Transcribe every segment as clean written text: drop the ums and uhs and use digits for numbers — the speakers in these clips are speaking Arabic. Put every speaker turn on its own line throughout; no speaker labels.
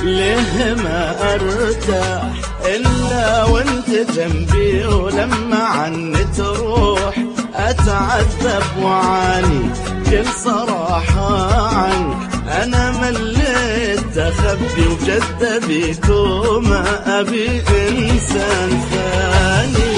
ليه ما ارتاح الا وانت جنبي، ولما عني تروح اتعذب وعاني كل صراحة عنك. انا مليت اخبي وجد بيك وما ابي انسان ثاني.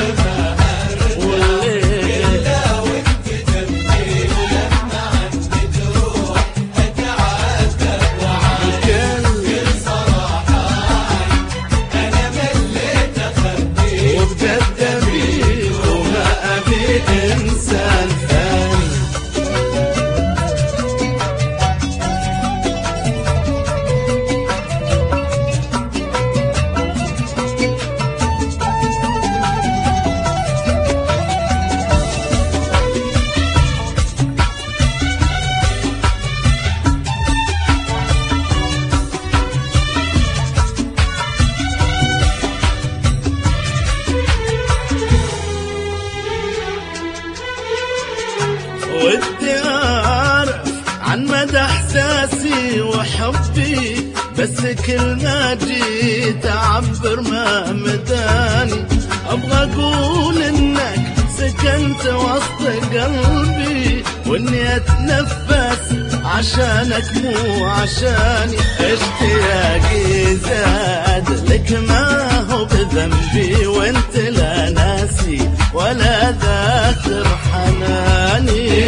ودي أعرف عن مدى إحساسي وحبي، بس كل ما جيت أعبر ما مداني. أبغى أقول إنك سكنت وسط قلبي، وإني أتنفس عشانك مو عشاني. اشتياقي زاد لك ما هو بذنبي، وانت لا ناسي ولا ذاكر حناني.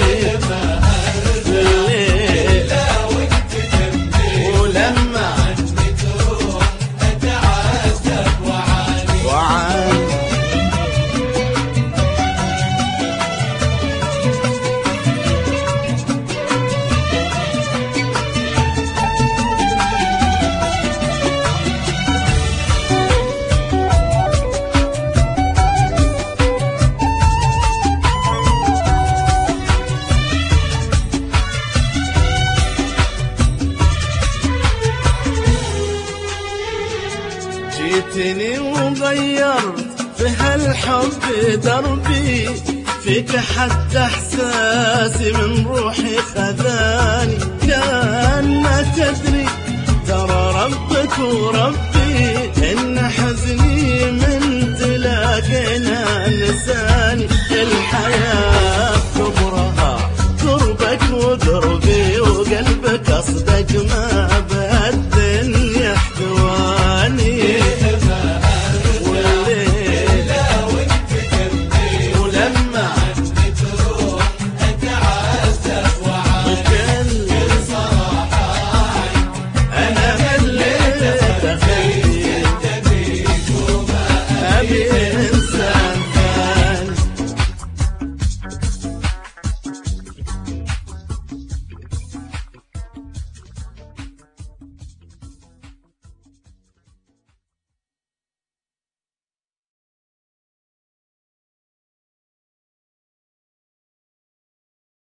ولما عني تروح اتعذب وعاني. جيتني وغيرت في هالحب دربي، فيك حتى احساسي من روحي خذاني.